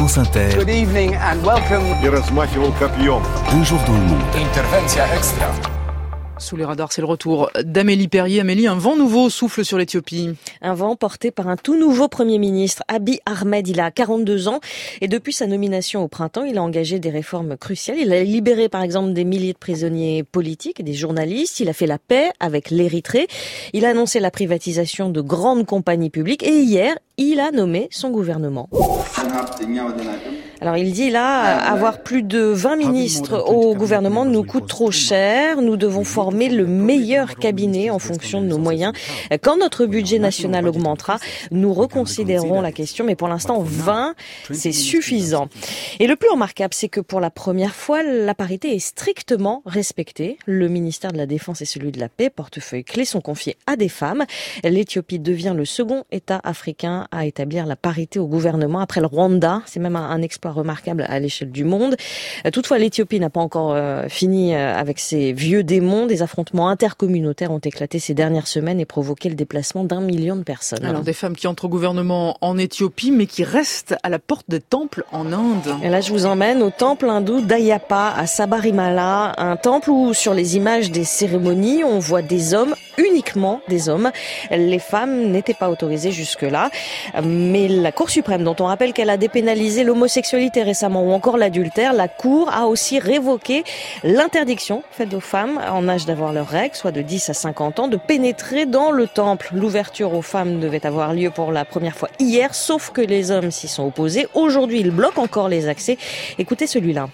France Inter. Good evening and welcome. Un jour dans le monde. Intervention extra. Sous les radars, c'est le retour d'Amélie Perrier. Amélie, un vent nouveau souffle sur l'Éthiopie. Un vent porté par un tout nouveau Premier ministre, Abiy Ahmed. Il a 42 ans et depuis sa nomination au printemps, il a engagé des réformes cruciales. Il a libéré par exemple des milliers de prisonniers politiques et des journalistes. Il a fait la paix avec l'Érythrée. Il a annoncé la privatisation de grandes compagnies publiques et hier, il a nommé son gouvernement. Alors il dit là, avoir plus de 20 ministres au gouvernement nous coûte trop cher. Nous devons former le meilleur cabinet en fonction de nos moyens. Quand notre budget national augmentera, nous reconsidérerons la question. Mais pour l'instant, 20, c'est suffisant. Et le plus remarquable, c'est que pour la première fois, la parité est strictement respectée. Le ministère de la Défense et celui de la Paix, portefeuille clés, sont confiés à des femmes. L'Éthiopie devient le second État africain à établir la parité au gouvernement après le Rwanda. C'est même un exploit remarquable à l'échelle du monde. Toutefois, l'Éthiopie n'a pas encore fini avec ses vieux démons. Des affrontements intercommunautaires ont éclaté ces dernières semaines et provoqué le déplacement d'1 million de personnes. Alors des femmes qui entrent au gouvernement en Éthiopie, mais qui restent à la porte des temples en Inde. Et là, je vous emmène au temple hindou d'Ayyappa à Sabarimala, un temple où, sur les images des cérémonies, on voit des hommes, uniquement des hommes. Les femmes n'étaient pas autorisées jusque-là. Mais la Cour suprême, dont on rappelle qu'elle a dépénalisé l'homosexualité récemment ou encore l'adultère, la Cour a aussi révoqué l'interdiction faite aux femmes en âge d'avoir leurs règles, soit de 10 à 50 ans, de pénétrer dans le temple. L'ouverture aux femmes devait avoir lieu pour la première fois hier, sauf que les hommes s'y sont opposés. Aujourd'hui, ils bloquent encore les accès. Écoutez celui-là.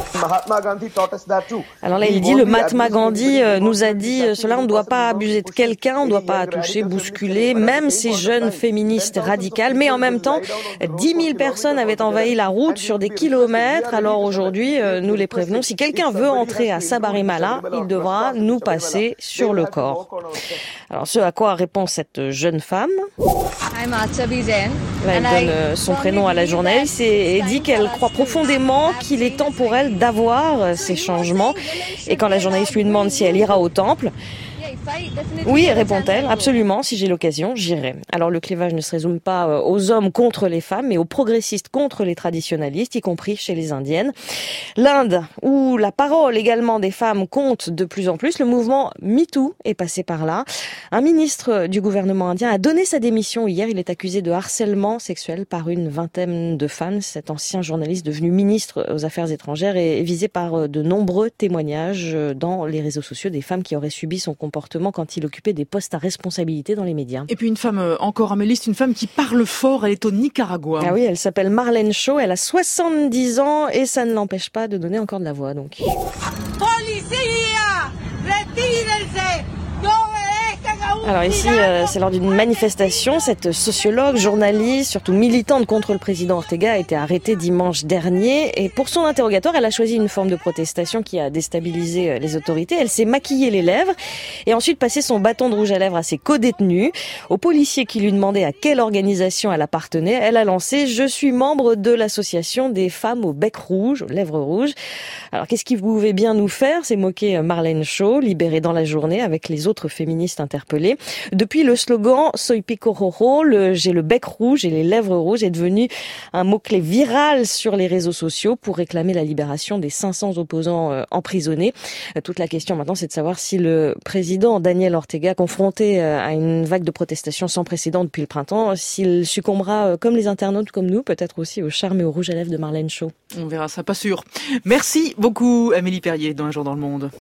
Alors là, il dit, le Mahatma Gandhi nous a dit cela, on ne doit pas abuser de quelqu'un, on ne doit pas toucher, bousculer, même ces jeunes féministes radicales. Mais en même temps, 10 000 personnes avaient envahi la route sur des kilomètres. Alors aujourd'hui, nous les prévenons, si quelqu'un veut entrer à Sabarimala, il devra nous passer sur le corps. Alors ce à quoi répond cette jeune femme. Là, elle donne son prénom à la journaliste et dit qu'elle croit profondément qu'il est temps pour elle d'avoir ces changements. Et quand la journaliste lui demande si elle ira au temple, oui, répond-elle, absolument, si j'ai l'occasion, j'irai. Alors le clivage ne se résume pas aux hommes contre les femmes, mais aux progressistes contre les traditionalistes, y compris chez les indiennes. L'Inde, où la parole également des femmes compte de plus en plus, le mouvement MeToo est passé par là. Un ministre du gouvernement indien a donné sa démission hier. Il est accusé de harcèlement sexuel par une vingtaine de femmes. Cet ancien journaliste devenu ministre aux Affaires étrangères est visé par de nombreux témoignages dans les réseaux sociaux des femmes qui auraient subi son comportement quand il occupait des postes à responsabilité dans les médias. Et puis une femme encore, Amélie, c'est une femme qui parle fort, elle est au Nicaragua. Ah oui, elle s'appelle Marlène Shaw, elle a 70 ans et ça ne l'empêche pas de donner encore de la voix. Donc. Alors ici, c'est lors d'une manifestation. Cette sociologue, journaliste, surtout militante contre le président Ortega, a été arrêtée dimanche dernier. Et pour son interrogatoire, elle a choisi une forme de protestation qui a déstabilisé les autorités. Elle s'est maquillée les lèvres et ensuite passé son bâton de rouge à lèvres à ses co-détenus. Au policier qui lui demandait à quelle organisation elle appartenait, elle a lancé « Je suis membre de l'association des femmes au bec rouge, aux lèvres rouges ». Alors qu'est-ce qu'il pouvait bien nous faire ? C'est moquer Marlène Shaw, libérée dans la journée avec les autres féministes interpellées. Depuis, le slogan « Soy pico rojo », j'ai le bec rouge et les lèvres rouges, est devenu un mot-clé viral sur les réseaux sociaux pour réclamer la libération des 500 opposants emprisonnés. Toute la question maintenant, c'est de savoir si le président Daniel Ortega, confronté à une vague de protestations sans précédent depuis le printemps, s'il succombera, comme les internautes, comme nous, peut-être aussi au charme et au rouge à lèvres de Marlène Shaw. On verra ça, pas sûr. Merci beaucoup, Amélie Perrier, dans Un jour dans le monde.